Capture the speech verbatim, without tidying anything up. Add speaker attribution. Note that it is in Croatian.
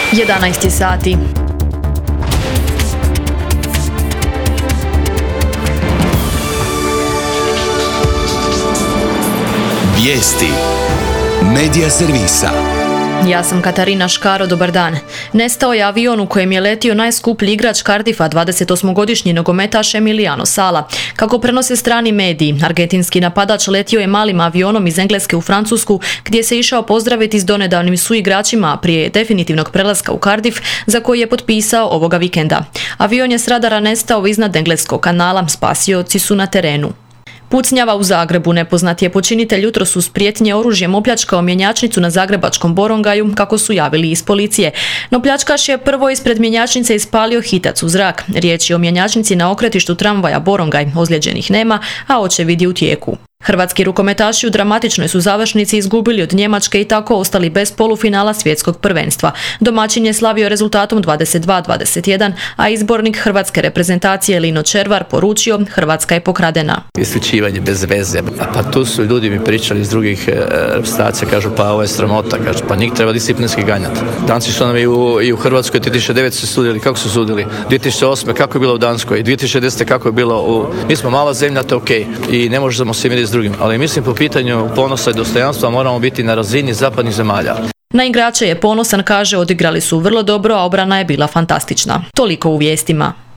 Speaker 1: jedanaest sati.
Speaker 2: Vijesti Medija servisa.
Speaker 1: Ja sam Katarina Škaro, dobar dan. Nestao je avion u kojem je letio najskuplji igrač Cardiffa, dvadesetosmogodišnji nogometaš Emiliano Sala. Kako prenose strani mediji, argentinski napadač letio je malim avionom iz Engleske u Francusku, gdje se išao pozdraviti s donedavnim suigračima prije definitivnog prelaska u Cardiff, za koji je potpisao ovoga vikenda. Avion je s radara nestao iznad Engleskog kanala, spasioci su na terenu. Pucnjava u Zagrebu. Nepoznati je počinitelj jutros uz prijetnje oružjem opljačkao mjenjačnicu na zagrebačkom Borongaju, kako su javili iz policije. No pljačkaš je prvo ispred mjenjačnice ispalio hitac u zrak. Riječ je o mjenjačnici na okretištu tramvaja Borongaj, ozlijeđenih nema, a očevid je u tijeku. Hrvatski rukometaši u dramatičnoj su završnici izgubili od Njemačke i tako ostali bez polufinala svjetskog prvenstva. Domaćin je slavio rezultatom dvadeset dva dvadeset jedan, a izbornik hrvatske reprezentacije Lino Červar poručio: Hrvatska je pokradena.
Speaker 3: Isključivanje bez veze. Pa tu su ljudi mi pričali iz drugih e, reprezentacija, kažu pa ovo je sramota, kažu pa njih treba disciplinski ganjati. Danci su nam i u, i u Hrvatskoj dvije tisuće devete su sudili, kako su sudili? dvije tisuće osme kako je bilo u Danskoj? dvije tisuće desete kako je bilo u... Mi smo mala zemlja, to je okej. I ne možemo se miriti s drugim. Ali mislim po pitanju ponosa i dostojanstva moramo biti na razini zapadnih zemalja.
Speaker 1: Na igrače je ponosan, kaže, odigrali su vrlo dobro, a obrana je bila fantastična. Toliko u vijestima.